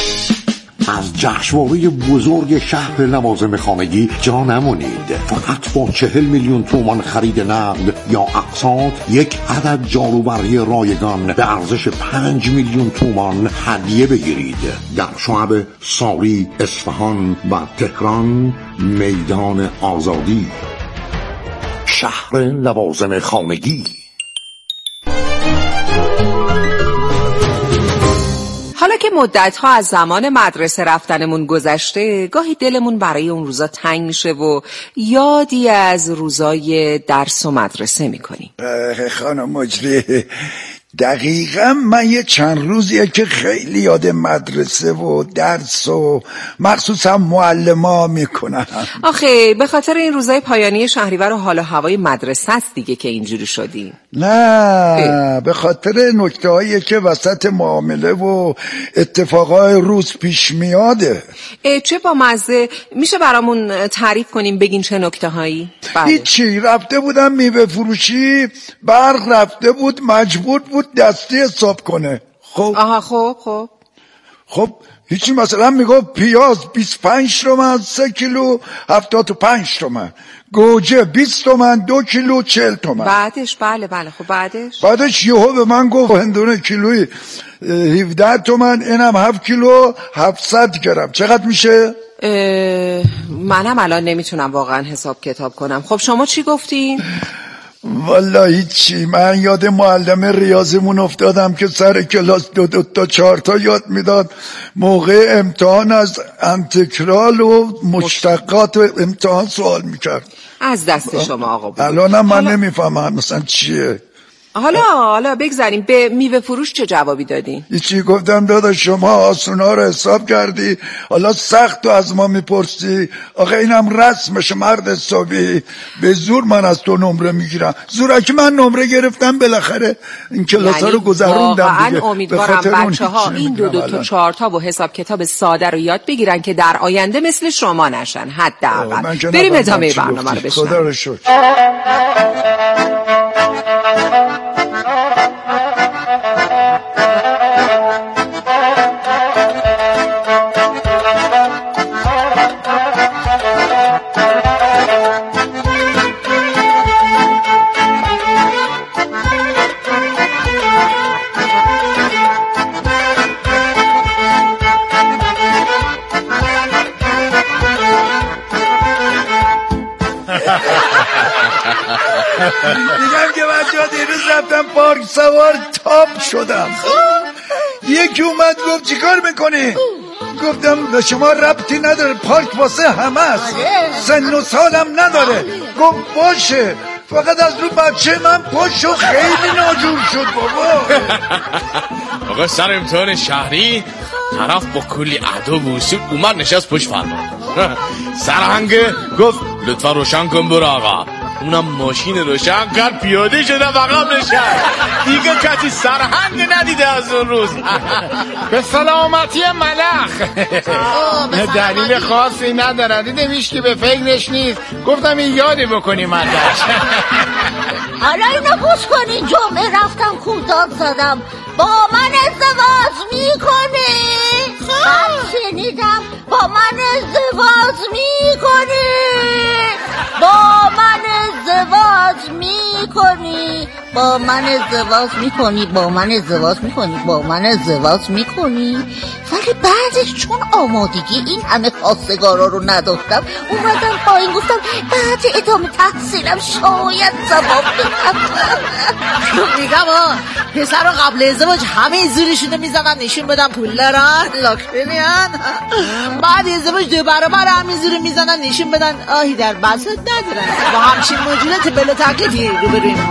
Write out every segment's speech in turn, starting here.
از جشنواره بزرگ شهر لوازم خانگی جا نمونید. فقط با 40 میلیون تومان خرید نقد یا اقساط یک عدد جاروبرقی رایگان به ارزش 5 میلیون تومان هدیه بگیرید. در شعب ساری، اصفهان و تهران، میدان آزادی. شهر لوازم خانگی. حالا که مدت‌ها از زمان مدرسه رفتنمون گذشته، گاهی دلمون برای اون روزا تنگ میشه و یادی از روزای درس و مدرسه میکنیم. خانم مجری، دقیقا من یه چند روزیه که خیلی یاد مدرسه و درس و مخصوصا معلم‌ها میکنم. آخه به خاطر این روزای پایانی شهریور و حال و هوای مدرسه است دیگه که اینجوری شدیم. نه، به خاطر نکته‌هایی که وسط معامله و اتفاقای روز پیش میاده. چه با مزه. میشه برامون تعریف کنیم، بگین چه نکته‌هایی؟ هیچی، رفته بودم میوه فروشی، برق رفته بود، مجبور بود دستی حساب کنه. خب آها خب هیچی، مثلا میگفت پیاز 25 تومن 3 کیلو 75 تومن، گوجه 20 تومن 2 کیلو 40 تومن. بعدش بله خب بعدش یهو به من گفت هندونه کیلویی 17 تومن، اینم 7 کیلو 700 گرم. چقدر میشه؟ منم الان نمیتونم واقعا حساب کتاب کنم. خب شما چی گفتین؟ والله هیچی، من یاد معلم ریاضیمون افتادم که سر کلاس 2 تا 4 تا یاد میداد. موقع امتحان از انتگرال و مشتقات امتحان سوال میکرد. از دست شما آقا بود. الانم من نمیفهمم مثلا چیه. حالا بگذاریم. به میوه فروش چه جوابی دادین؟ هیچی، گفتم داداش شما آسونا رو حساب کردی، حالا سخت از ما میپرسی. آخه اینم رسمش، مرد حسابی. به زور من از تو نمره میگیرم. زورکی من نمره گرفتم، بالاخره این کلاس ها رو گذروندم دیگه. واقعا امیدوارم بچه ها این 2 تا 4 تا و حساب کتاب ساده رو یاد بگیرن که در آینده مثل شما نشن حداقل. بریم ادامه برنامه رو بشنویم. خدا رو شکر. دیگم که بچه ها دیروز رفتم پارک سوار، تاب شدم. یکی اومد گفت چیکار میکنی؟ گفتم به شما ربطی نداره، پارک واسه همه است، سن و سالم نداره. گفت باشه، فقط از رو بچه من پاشو، خیلی ناجور شد بابا. آقا سر امتحان شهری طرف با کلی ادب و اصول اومد نشست پشت فرمان. سرهنگ گفت لطفا روشن کن برو آقا. اونم ماشین روشن کرد، پیاده شده عقب نشست. دیگه کسی سرهنگ ندیده از اون روز. به سلامتی ملخ. دلیل خاصی نداره، دیدم هیچ که به فکرش نیست، گفتم این یادی بکنیم ازش. حالا اینو گوش کنین، جمعه رفتم کوتاه زدم، با من ازدواج میکنی؟ من شنیدم با من ازدواج میکنی، با من ازدواج میکنی، با من ازدواج میکنی، با من ازدواج میکنی، با من ازدواج میکنی. ولی بعدش چون آمادگی این همه خواستگارا رو نداشتم، اومدم پایین گفتم بعد ادامه تحصیلم شاید جواب بدم. میگم پسر رو قبل ازدواج همه زورشونو میزنن نشون بدن پول دارن، لاکه میان. بعد ازدواج 2 برابر همین زور میزنن نشون بدن آهی در بسط ندارن. با همچین موجودات بلا تکلیفی رو بریم.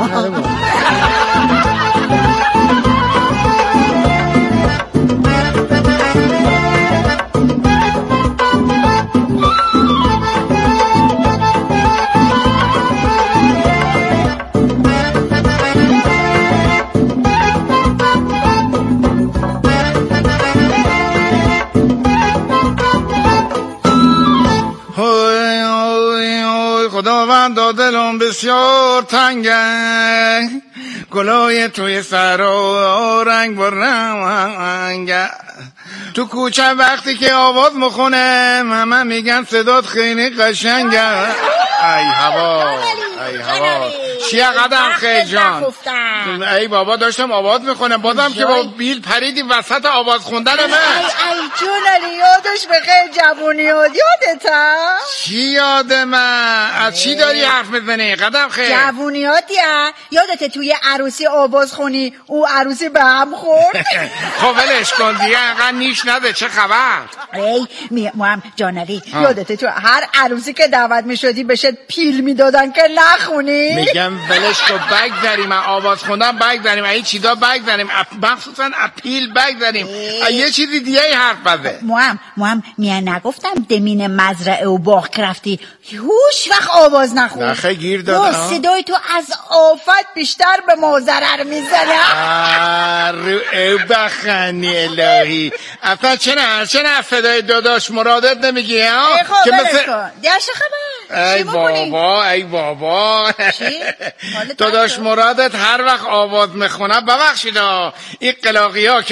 خداوند دلم بسیار تنگه، گلای توی سر و رنگ و رنگ، تو کوچه وقتی که آواز میخونه همه میگن صدات خیلی قشنگه. ای هوا ای هوا چیه قدم خیلی جان؟ ای بابا داشتم آواز میخونم بازم که با بیل پریدی وسط آواز خوندن من. ای جونلی یادش بخیر جوونیات یادتا؟ چی یاد من؟ از چی داری حرف میزنی قدم خیلی؟ جوونیاتی یادت توی عروسی آواز خونی او عروسی به هم خورد؟ خب ولش کن دیگه انقدر نیش نده. چه خبر؟ ای موام جانلی یادت تو هر عروسی که دعوت میشدی بهت پیل میدادن که نخونی؟ میگم ولش کن بگذاریم آواز خوندن بگذاریم این چیزا بگذاریم مخصوصا اپیل بگذاریم یه چیزی دیگه حرف بزن. موام میان نگفتم دمین مزرعه و باغ رفتی هوش وقت آواز نخون. نخه گیر دادم. صدای تو از آفت بیشتر به ما ضرر میزنه. رو او بخنی الهی اصلا چه صدای داداش مرادت نمیگی ها؟ که مثل دیشه خبر ای بابا داداش مرادت هر وقت آواز میخونه ببخشید این کلاغی ها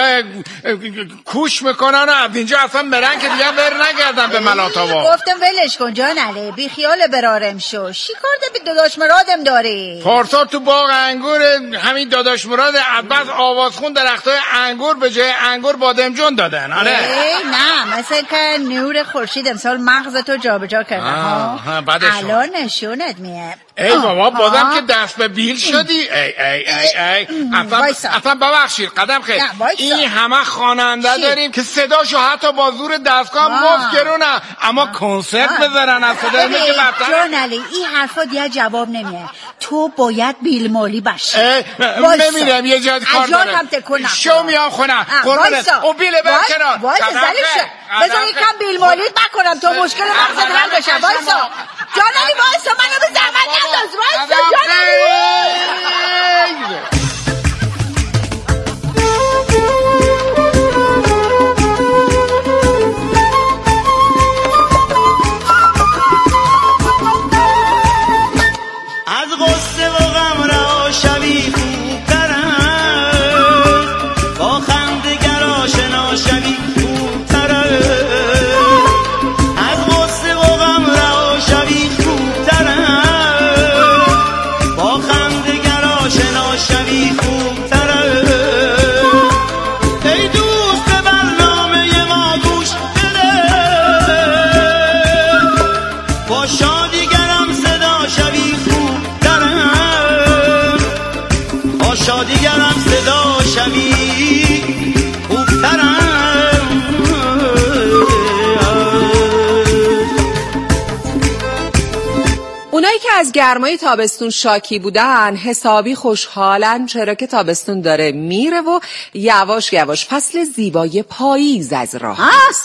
کوش میکنن از اینجا اصلا برن که دیگه بر نگردن به ملاتاوا. گفتم ولش کن جان علی بی خیال برارم شو. چی کار به داداش مرادم داری؟ پارسال تو باغ انگور همین داداش مراد عباس آواز خون درختای انگور به جای انگور بادمجون دادن. آره نه مثل که نور خورشید امسال مغزتو جابجا کرده الان نشونت میه. ای بابا بازم که دست به بیل شدی. ای اصلا ببخشید قدم خیلی این همه خواننده داریم که صداشو حتی با زور دستگاه مفت گرونه اما کنسرت بذارن از صدای میگه برتر. جان علی این حرفا دیگه جواب نمیه. تو باید بیل مالی باشی. نمیرم یه جا کار دارم شو میام خونه قربونت او بیل برکنار بذار یکم بیل مالی بکنم تو مشکل مغزت حل بشه. وایسا جان علی وایسا منو به زحمت انداز. وایسا جان علی. اونایی که از گرمای تابستون شاکی بودن حسابی خوشحالن چرا که تابستون داره میره و یواش یواش فصل زیبای پاییز از راه.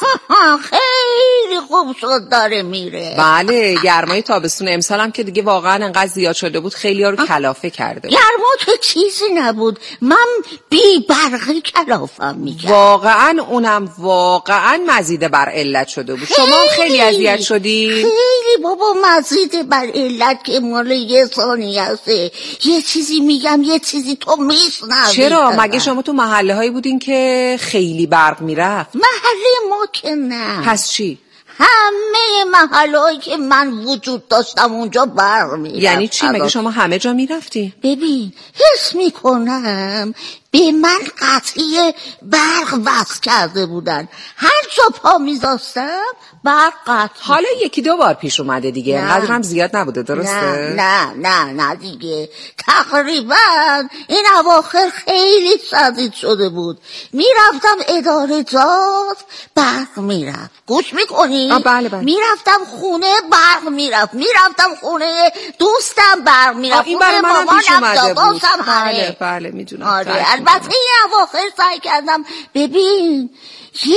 خیلی خوب شد داره میره. بله گرمای تابستون امسال هم که دیگه واقعا انقدر زیاد شده بود خیلی ها رو کلافه کرده. گرما که چیزی نبود من بی برقی کلافم میکرد. واقعا اونم واقعا مزید بر علت شده بود. شما خیلی اذیت شدی؟ خیلی بابا مزید بر علت که مال یه ثانیه هسته یه چیزی میگم یه چیزی تو میشنوی. چرا؟ مگه شما تو محله هایی بودین که خیلی برق میرفت؟ محله ما که نه. پس چی؟ همه محلهایی که من وجود داشتم اونجا برق میرفت. یعنی چی؟ مگه شما همه جا میرفتی؟ ببین حس میکنم به من قطعی برق وصل کرده بودن. هر جا پا میذاشتم برق قطع. حالا یکی دو بار پیش اومده دیگه اینقدر هم زیاد نبوده درسته؟ نه دیگه تقریبا این اواخر خیلی شدید شده بود. میرفتم ادارجات برق میرفت. گوش میکنی؟ بله. میرفتم خونه برق میرفت. میرفتم خونه دوستم برق میرفت. این برای منم پیش اومده بود. بله میدونم. البته این اواخر سعی کردم ببین یه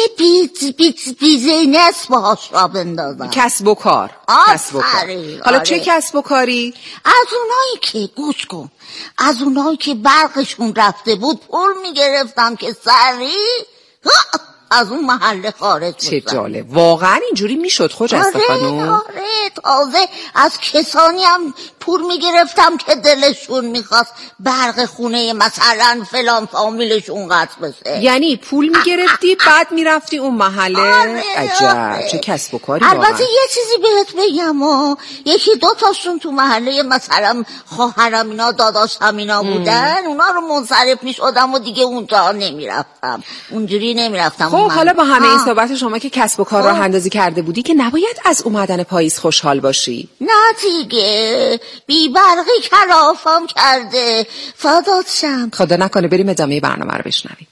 بیزینس باهاش را بندازم. کسب و کار. حالا چه کسب و کاری؟ از اونایی که گوش کن از اونایی که برقشون رفته بود پول میگرفتم که سریع از اون محله خارج بشن. چه جالب. واقعا اینجوری میشد خجسته خانوم؟ آره تازه از کسانی هم پول میگرفتم که دلشون میخواست برق خونه مثلا فلان فامیلشون قطع بشه. یعنی پول میگرفتی بعد میرفتی اون محله؟ عجب چه کسب و کاری. البته یه چیزی بهت بگم یکی دو تاشون تو محله مثلا خواهرم اینا داداشم اینا بودن، اونا رو منصرف میشدم و دیگه اونجا نمیرفتم، اونجوری نمیرفتم. خب حالا با همه این صحبت شما که کسب و کار راه اندازی کرده بودی که نباید از اومدن پاییز خوشحال باشی؟ نه دیگه بی برقی کلافم کرده. فدات شم. خدا نکنه بریم ادامه برنامه رو بشنویم.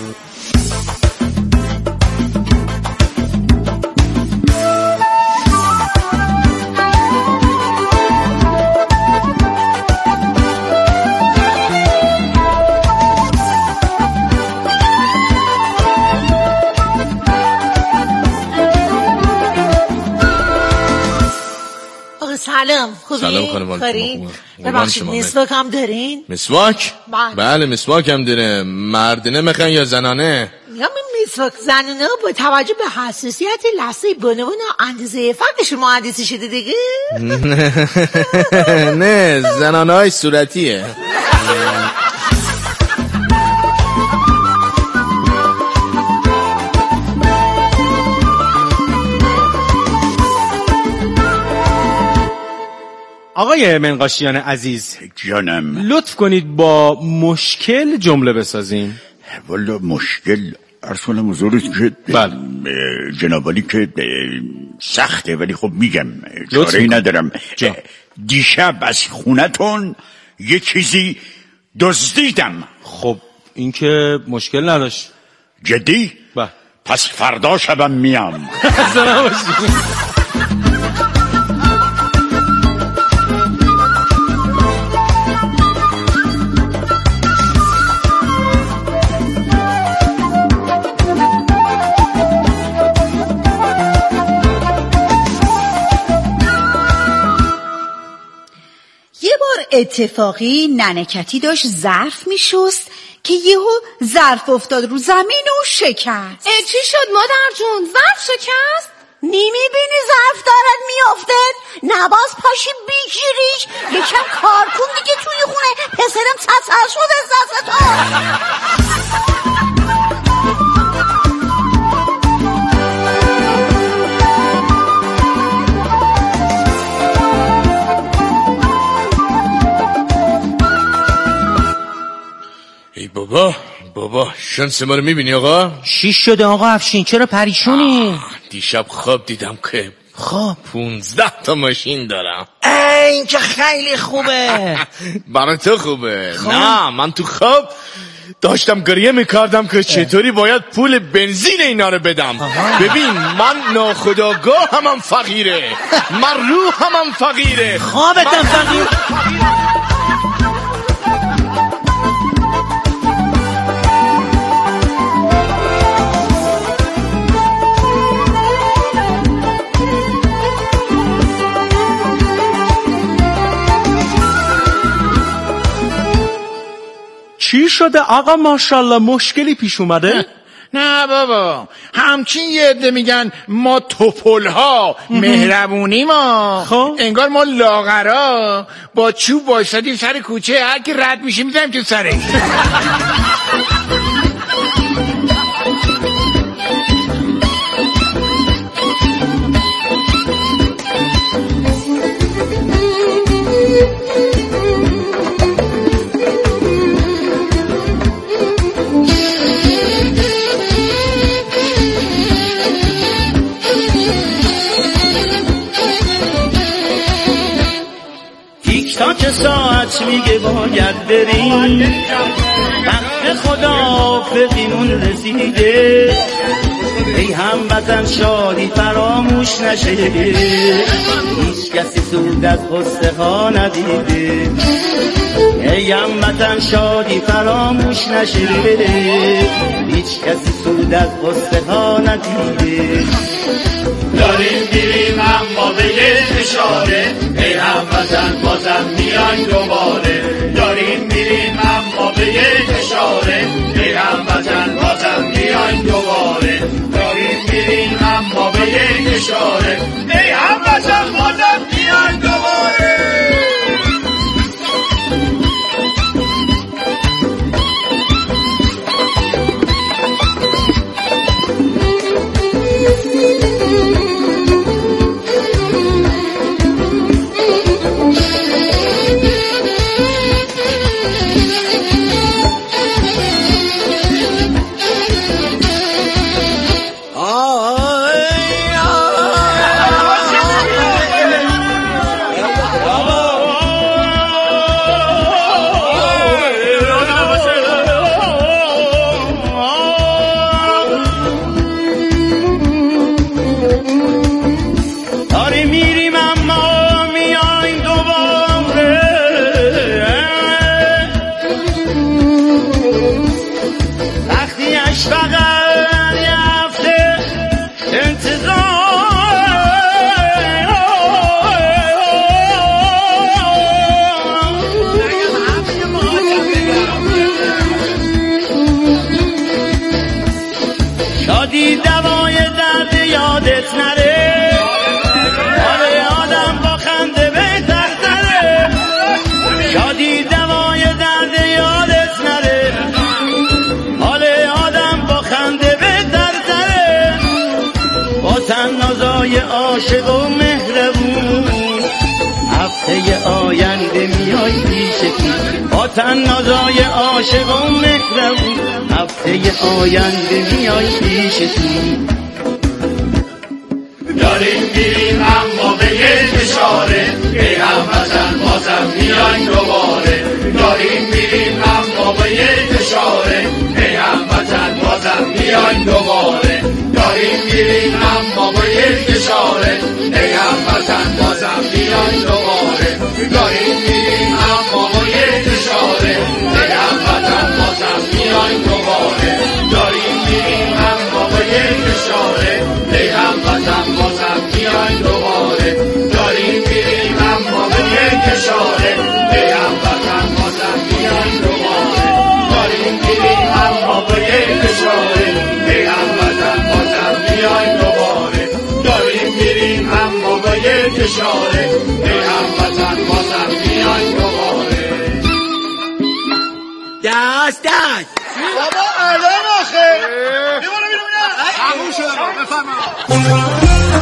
سلام، خوبی؟ سلام خانم. ببخشید مسواک هم دارین؟ مسواک؟ بله مسواک هم داره. مردانه میخوان یا زنانه؟ یا مسواک زنانه با توجه به حساسیت لثه بانوان و اندازه فرقش مهندسی شده دیگه؟ نه زنانه های صورتیه. آقای منقاشیان عزیز، جانم، لطف کنید با مشکل جمله بسازیم. والا مشکل عرض کنم حضورت که بله جنابالی که سخته، ولی خب میگم چاره‌ای ندارم. دیشب از خونتون یه چیزی دزدیدم. خب این که مشکل نداشت. جدی؟ بله. پس فردا شبم میام. اتفاقی ننکتی داشت ظرف میشست که یهو ظرف افتاد رو زمین و شکست. چی شد مادر جون؟ ظرف شکست؟ نمیبینی ظرف دارد میافتد؟ نباز پاشی بگیریش. یکم کار کن دیگه توی خونه. پسرم سرسر شد از دست تو. ای بابا شانس ما رو میبینی آقا؟ چی شده آقا افشین؟ چرا پریشونی؟ دیشب خواب دیدم که 15 تا ماشین دارم. این که خیلی خوبه. برای تو خوبه. نه من تو خواب داشتم گریه میکردم که چطوری باید پول بنزین اینا رو بدم. ببین من ناخودآگاه هم فقیره، من روح هم فقیره، خوابتم فقیر. چی شده آقا ماشاءالله مشکلی پیش اومده؟ نه بابا همچین یه عده میگن ما توپلها مهربونی ما خب انگار ما لاغرا با چوب وایسادیم سر کوچه، هر کی رد میشه میزنیم تو سرش. تاک ساعت میگه باید بریم، وقت خدا فقیمون رسیده، ای هموطن شادی فراموش نشه، هیچ کسی سود از قصه ها ندیده، ای هموطن شادی فراموش نشه، هیچ کسی سود از قصه ها ندیده. داریم دیریم اما به یه اشاره، ای هموطن بازم میاین دوباره. داریم میریم اما به یه اشاره، ای هموطن بازم میاین دوباره. داریم میریم اما به یه اشاره، ای هموطن بازم میاین دوباره. یادت نره، حال آدم با خنده بهتر تره، شادی دوای درد یادت نره، حال آدم با خنده بهتر تره، با تنازای عاشق و مهربون هفته آینده میای پیشتون، با تنازای عاشق و مهربون هفته آینده میای پیشتون. داریم میریم اما به یک اشاره، ای هموطن بازم میای دوباره. داریم میریم اما به یک اشاره، ای هموطن بازم میای دوباره. داریم میریم اما به یک اشاره، ای هموطن بازم میای دوباره. داریم میریم اما به یک اشاره، ای هموطن بازم میای دوباره. داریم میریم اما به یک اشاره، ای هموطن بازم میای دوباره. داریم میریم اما به یک اشاره، ای هموطن بازم میای دوباره. داریم میریم اما به یک اشاره، ای هموطن بازم میای دوباره. داریم میریم اما به یک اشاره، ای هموطن بازم میای دوباره. دست بابا الان آخه بیمونه بیرونه تموم شد. بفرما.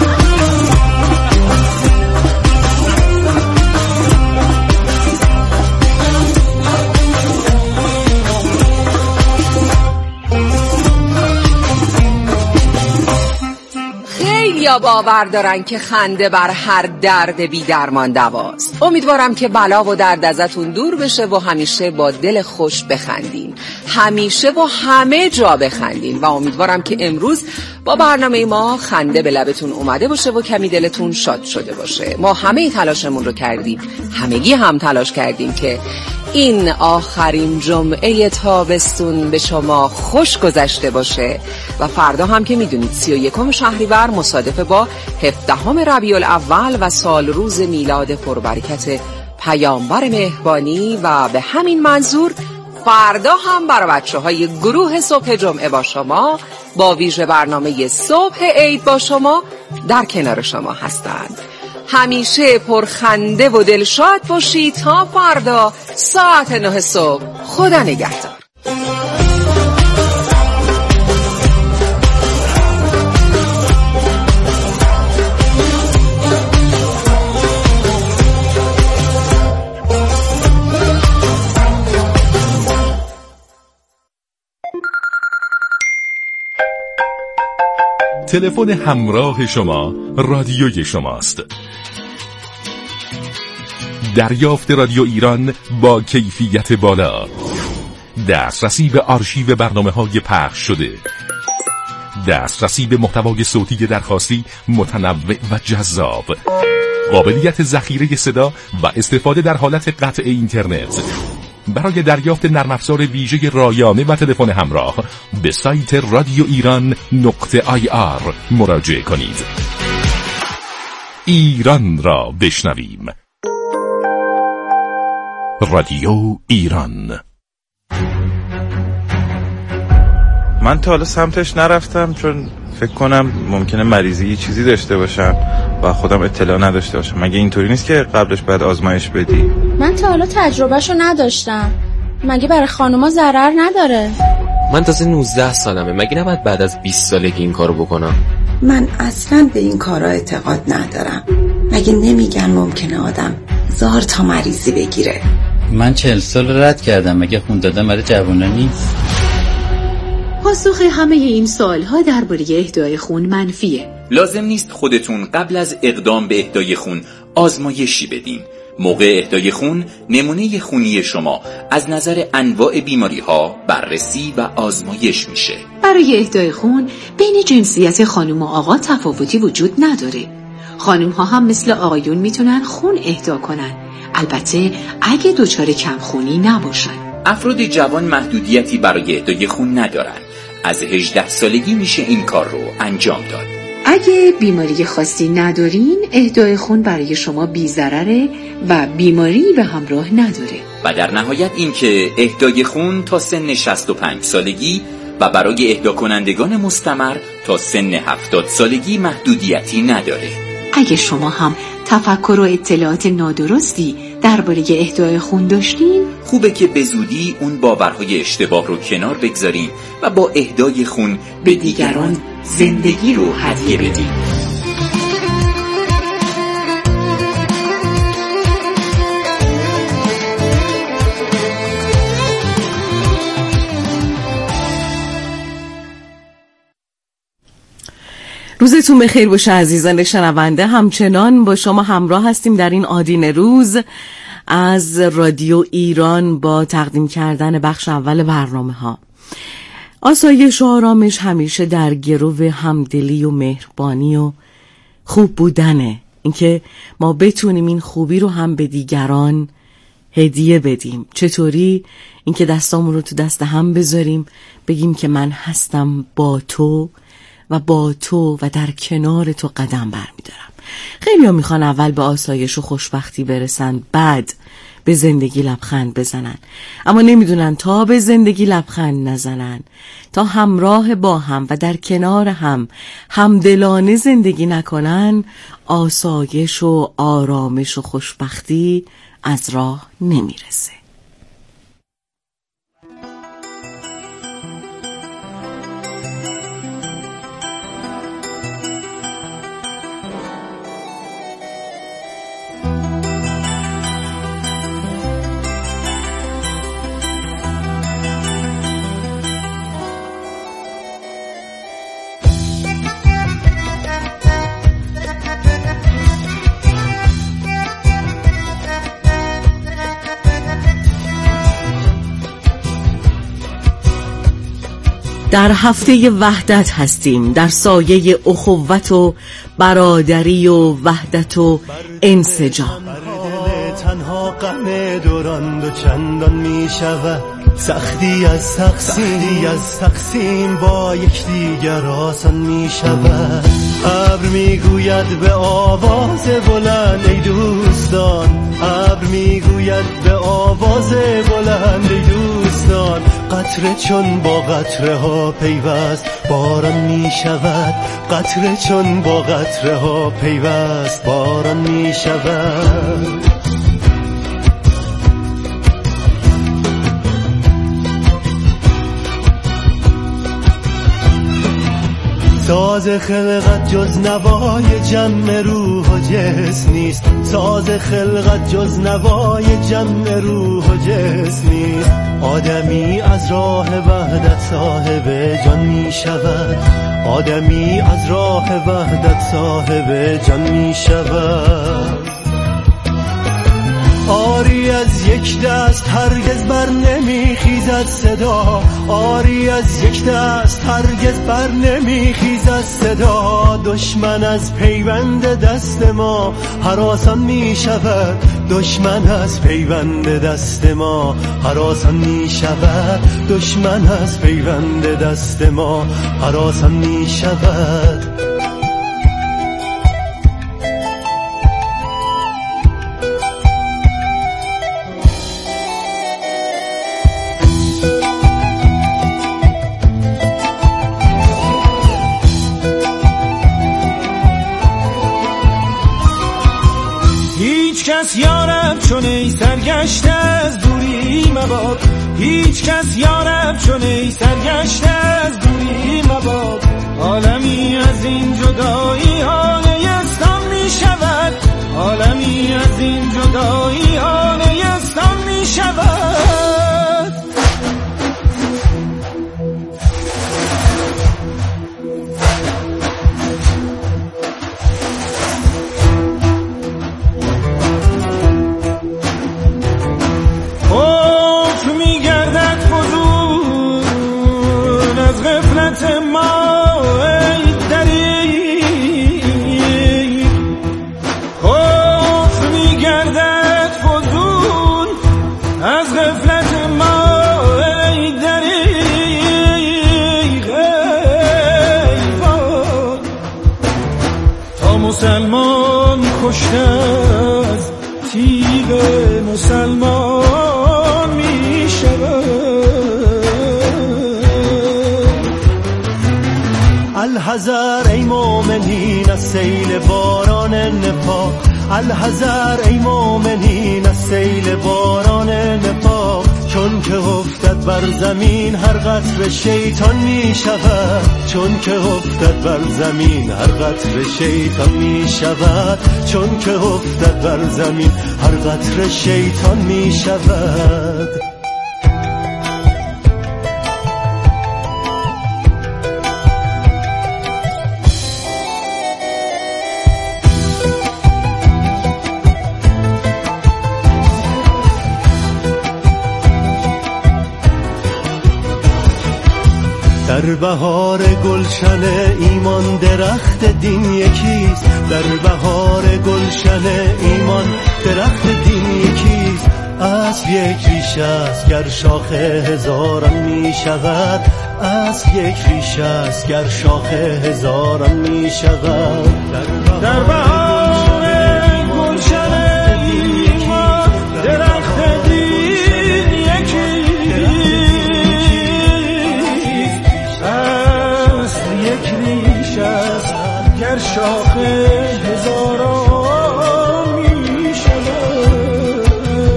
یا باور دارن که خنده بر هر درد بی درمان دواست. امیدوارم که بلا و درد ازتون دور بشه و همیشه با دل خوش بخندین، همیشه و همه جا بخندین و امیدوارم که امروز با برنامه ما خنده به لبتون اومده باشه و کمی دلتون شاد شده باشه. ما همه تلاشمون رو کردیم، همگی هم تلاش کردیم که این آخرین جمعه تابستون به شما خوش گذشته باشه و فردا هم که میدونید 31 شهریور مصادف با 17 ربیع الاول و سال روز میلاد پربرکت پیامبر مهربانی و به همین منظور فردا هم برای بچه‌های گروه صبح جمعه با شما با ویژه برنامه صبح عید با شما در کنار شما هستند. همیشه پرخنده و دلشاد باشید تا فردا ساعت 9 صبح. خدا نگهدار. تلفن همراه شما رادیوی شماست. دریافت رادیو ایران با کیفیت بالا، دسترسی به آرشیو برنامه‌های پخش شده، دسترسی به محتوای صوتی درخواستی متنوع و جذاب، قابلیت ذخیره صدا و استفاده در حالت قطع اینترنت. برای دریافت نرم افزار ویژه رایانه و تلفن همراه به سایت رادیو ایران.ir مراجعه کنید. ایران را بشنویم. رادیو ایران. من تا حالا سمتش نرفتم چون فکر کنم ممکنه مریضی چیزی داشته باشم و خودم اطلاع نداشته باشم. مگه اینطوری نیست که قبلش باید آزمایش بدی؟ من تا حالا تجربهشو نداشتم. مگه برای خانوما ضرر نداره؟ من تازه 19 سالمه. مگه نباید بعد از 20 سالگی این کارو بکنم؟ من اصلا به این کارا اعتقاد ندارم. مگه نمیگن ممکنه آدم 1000 تا مریضی بگیره؟ من 40 سال رد کردم. مگه خون دادن برای جوونا نیست؟ پاسخ همه این سوالها درباره اهدای خون منفیه. لازم نیست خودتون قبل از اقدام به اهدای خون آزمایشی بدین. موقع اهدای خون نمونه خونی شما از نظر انواع بیماری‌ها بررسی و آزمایش میشه. برای اهدای خون بین جنسیت خانم و آقا تفاوتی وجود نداره. خانم ها هم مثل آقایون میتونن خون اهدا کنن، البته اگه دچار کم خونی نباشن. افراد جوان محدودیتی برای اهدای خون ندارن. از 18 سالگی میشه این کار رو انجام داد. اگه بیماری خاصی ندارین، اهدای خون برای شما بی‌ضرره و بیماری به همراه نداره. و در نهایت این که اهدای خون تا سن 65 سالگی و برای اهدا کنندگان مستمر تا سن 70 سالگی محدودیتی نداره. اگه شما هم تفکر و اطلاعات نادرستی درباره اهدای خون داشتین، خوبه که به زودی اون باورهای اشتباه رو کنار بگذارین و با اهدای خون به دیگران زندگی رو هدیه بدین. روزتون بخیر باشه عزیزان شنونده. همچنان با شما همراه هستیم در این آدین روز از رادیو ایران با تقدیم کردن بخش اول برنامه ها. آسایش و آرامش همیشه در گرو همدلی و مهربانی و خوب بودنه. اینکه ما بتونیم این خوبی رو هم به دیگران هدیه بدیم. چطوری؟ اینکه دستامون رو تو دست هم بذاریم، بگیم که من هستم با تو و در کنار تو قدم برمیدارم. خیلی ها میخوان اول به آسایش و خوشبختی برسن، بعد به زندگی لبخند بزنن، اما نمیدونن تا به زندگی لبخند نزنن، تا همراه با هم و در کنار هم همدلانه زندگی نکنن، آسایش و آرامش و خوشبختی از راه نمیرسه. در هفته وحدت هستیم، در سایه اخوت و برادری و وحدت و انسجام. تنها غم دوران دو چندان می شود، سختی از تقسیم با یکدیگر آسان می شود. ابر می گوید به آواز بلند ای دوستان، ابر می گوید به آواز بلند ای دوستان، قطره چون با قطره ها پیوست باران می شود، قطره چون با قطره ها پیوست باران می شود. ساز خلقت جز نوای جمع روح و جسم نیست، ساز خلقت جز نوای جمع روح و جسم نیست. آدمی از راه وحدت صاحب جان می شود، آدمی از راه وحدت صاحب جان می شود. آری از یک دست هرگز بر نمی خیزد صدا، آری از یک دست هرگز بر نمی خیزد صدا. دشمن از پیوند دست ما هراسان می شود، دشمن از پیوند دست ما هراسان می شود، دشمن از پیوند دست ما هراسان می شود. کس یارب چون ای سرگشته از دوری مباد، هیچ کس یارب چون ای سرگشته از دوری مباد. عالمی از این جدایی ها نیستان می شود، عالمی از این جدایی ها نیستان می شود. مسلمان کشته از تیغ مسلمان می شود. الحذر ای مومنین از سیل باران نفاق، الحذر ای مومنین از سیل باران نفاق. چون که افتد بر زمین هر قطره شیطان می شود، چون که افتد بر زمین هر قطره شیطان می شود، چون که افتد بر زمین هر قطره شیطان می شود. در بهار گلشن ایمان درخت دین یکیست، در بهار گلشن ایمان درخت دین یکیست. اصل یک ریشه است گر شاخه هزاران می شود، اصل یک ریشه است گر شاخه هزاران می شود. در بهار گلشن ایمان درخت دین یکیست، گر شاخه هزاران می شود.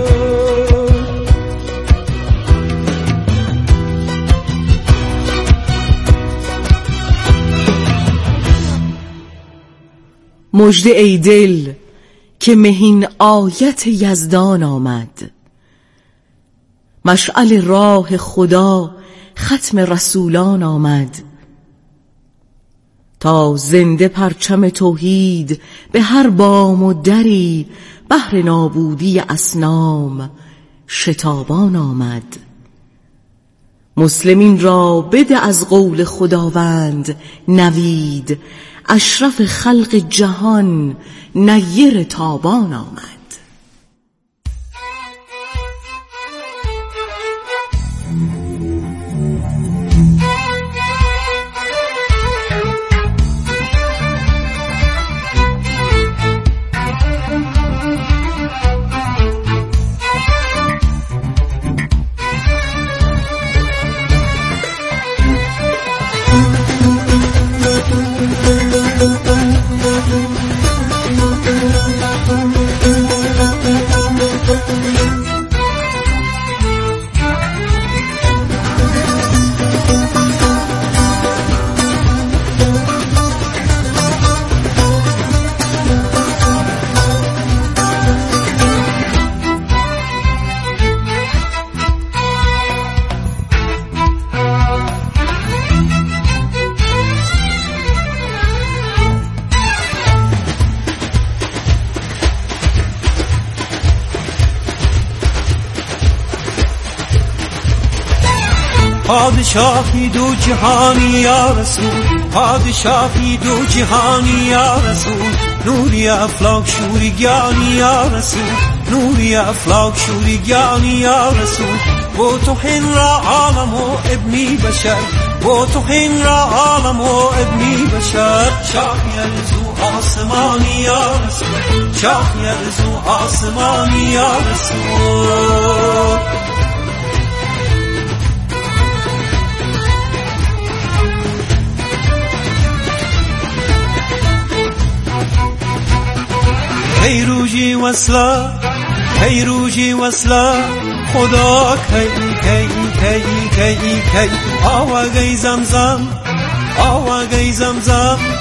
مژده ای دل که مهین آیت یزدان آمد، مشعل راه خدا ختم رسولان آمد. تا زنده پرچم توحید به هر بام و دری، بهر نابودی اصنام شتابان آمد. مسلمین را بده از قول خداوند نوید، اشرف خلق جهان نیر تابان آمد. پادشاهی دو جهانی یا رسول، پادشاهی دو جهانی یا رسول. نوری افلاک شوری گیانی یا رسول، نوری افلاک شوری گیانی یا رسول. با تو هن را عالم و ابنی بشر، با تو هن را عالم و ابنی بشر. شاهی ارزو آسمانی یا رسول، شاهی ارزو آسمانی یا رسول. هی روجی وصله، هی روجی وصله، خدا کی کی کی کی کی. آواگی زمزم، آواگی زمزم،